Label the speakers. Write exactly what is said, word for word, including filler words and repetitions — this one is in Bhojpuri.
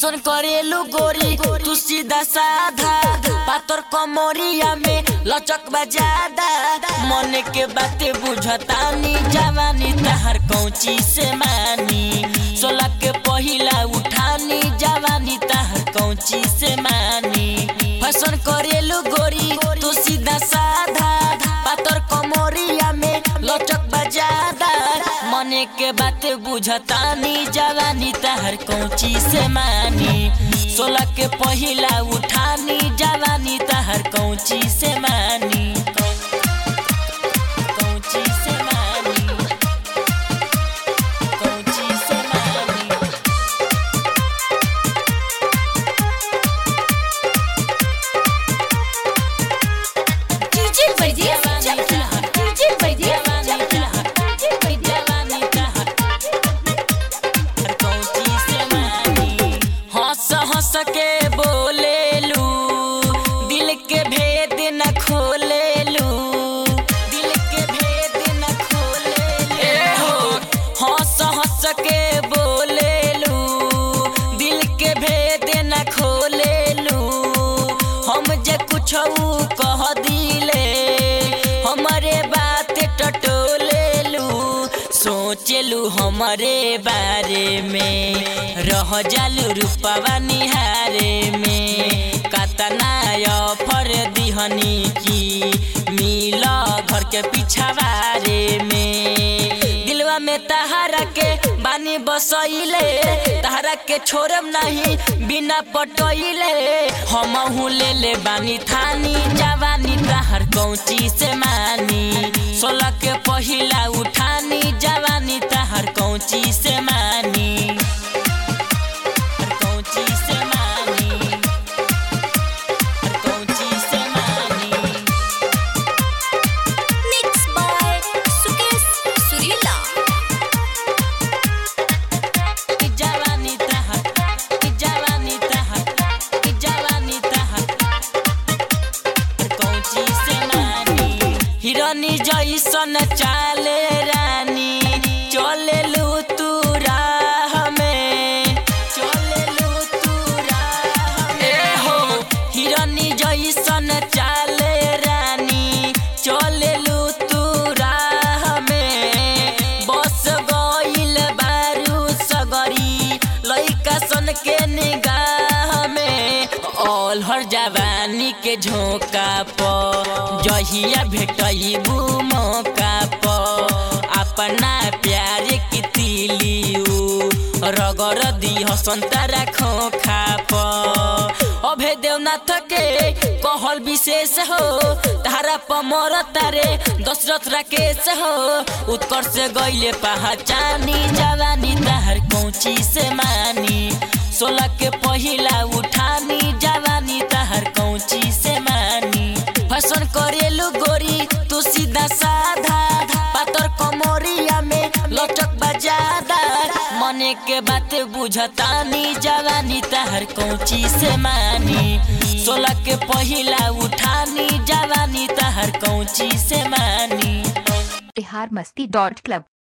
Speaker 1: फैशन करेलू गोरी तू सीधा साधा पातर कमरिया में लचक बजादा मन के बातें बुझतानी जवानी तहर कौची से मानी सोलह के पहिला उठानी जवानी तहर कौची से मानी फैशन करेलू गोरी तू सीधा साधा पातर कमरिया में लचक बजादा मन के बात बुझतानी जवानी तहर कौची से मानी सोलह के पहिला उठानी जवानी तहर कौची से मानी कौची से मानी कौची से मानी
Speaker 2: डीजे परदेस चकला डीजे परदेस चकला डीजे परदेस
Speaker 1: हंस हंस के बोलेलू दिल के भेद न खोलेलू दिल के भेद न खोलेलू हंस हंस के बोलेलू दिल के भेद न खोलेलू हम जे कुछ कह दिले हमारे बात टटोलेलू सोचलू हमारे बारे में रह जालू रूपवा निहारे में कतना ऑफर दिहनी की मिला घर के पिछवारे में दिलवा में तहरा के बानी बसैले तहरा के छोड़म नहीं बिना पटैले हम ले ले बानी थानी जवानी तहर कौची से मानी सोलह के पहिला उठानी जवानी तहर कौची से मानी कौची से मानी कौची से मानी
Speaker 2: मिक्स बाय सुकेश सुरीला
Speaker 1: जवानी तहर जवानी तहर जवानी तहर कौची से मानी हिरनी जैसन चाले रानी चलेलू तू राह में चलेलू तू राह में हो हिरनी जैसन चाले रानी चलेलू तू राह में बस गइल बारू सगरी लइका सन के निगाह में अलहर जवानी के झोंका प जहिया भेटैबू मौका प अपना प्यार की तिलियू रगड़ दी हसंतरा खोखा प अभे देवनाथ के कहल विशेष हो तारा पमर तारे दशरथ राकेश हो उत्कर्ष से गइले पहचानी जवानी तहर कौची से मानी सोलह के पहिला उठानी जवानी तहर कौची से मानी फैशन करेलू गोरी तू सीधा साधा पातर कमरिया में लचक बजादा मन के बात बुझतानी जवानी तहर कौची से मानी सोलह के पहिला उठानी जवानी तहर कौची से मानी
Speaker 3: बिहार मस्ती डॉट क्लब।